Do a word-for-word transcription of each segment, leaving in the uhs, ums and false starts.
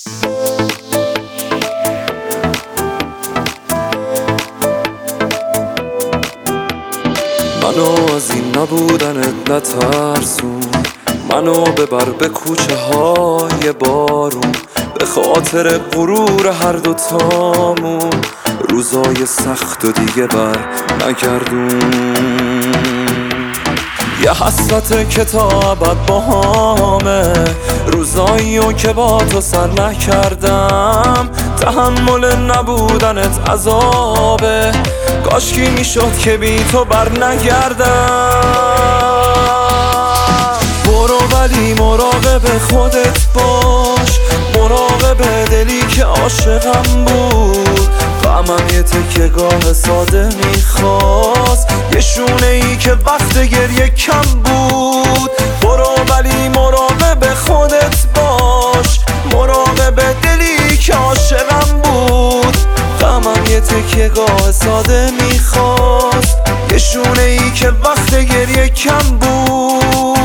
منو از این نبودنت نترسون، منو ببر به کوچه های بارون، به خاطر غرور هر دوتامون روزای سخت و دیگه بر نگردون. یه حسرت که تا ابد با همه، روزاییو که با تو سر نکردم. تحمل نبودنت عذابه، کاشکی میشد که بی تو بر نگردم. برو ولی مراقب خودت باش، مراقب دلی که عاشقم بود. غمم یه تکه گاه ساده میخواست، یه شونه ای که وقت گریه کم بود. برو ولی مراقب خودت باش، مراقب دلی که عاشقم بود. غمم یه تکه گاه ساده میخواست، یه شونه ای که وقت گریه کم بود.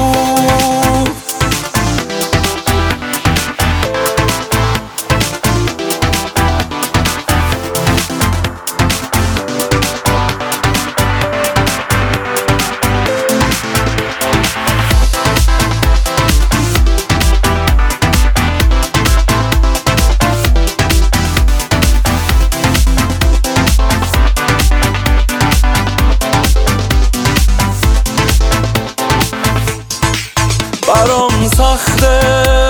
برام سخته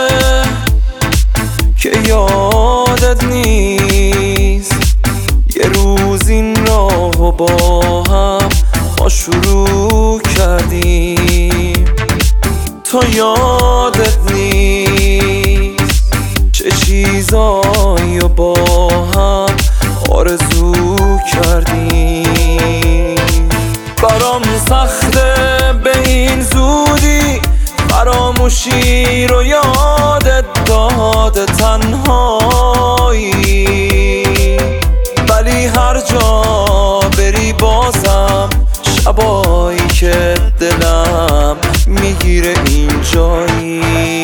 که یادت نیست، یه روز این راهو با هم ما شروع کردیم. تو یادت نیست چه چیزایی رو با هم آرزو کردیم. برام سخته به این زودی فراموشی رو یادت داد تنهایی، ولی هر جا بری بازم شبایی که دلم میگیره اینجایی.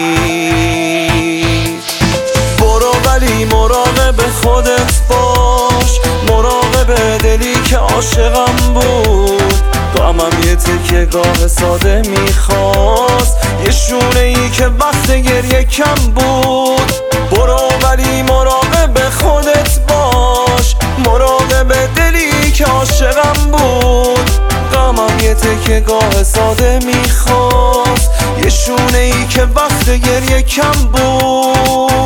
برو ولی مراقب خودت باش، مراقب دلی که عاشقم بود. غمم یه تکه گاه ساده میخواست، یه شونه ای که وقت گریه کم بود. برو ولی مراقب خودت باش، مراقب دلی که عاشقم بود. غمم یه تکه گاه ساده میخواست، یه شونه ای که وقت گریه کم بود.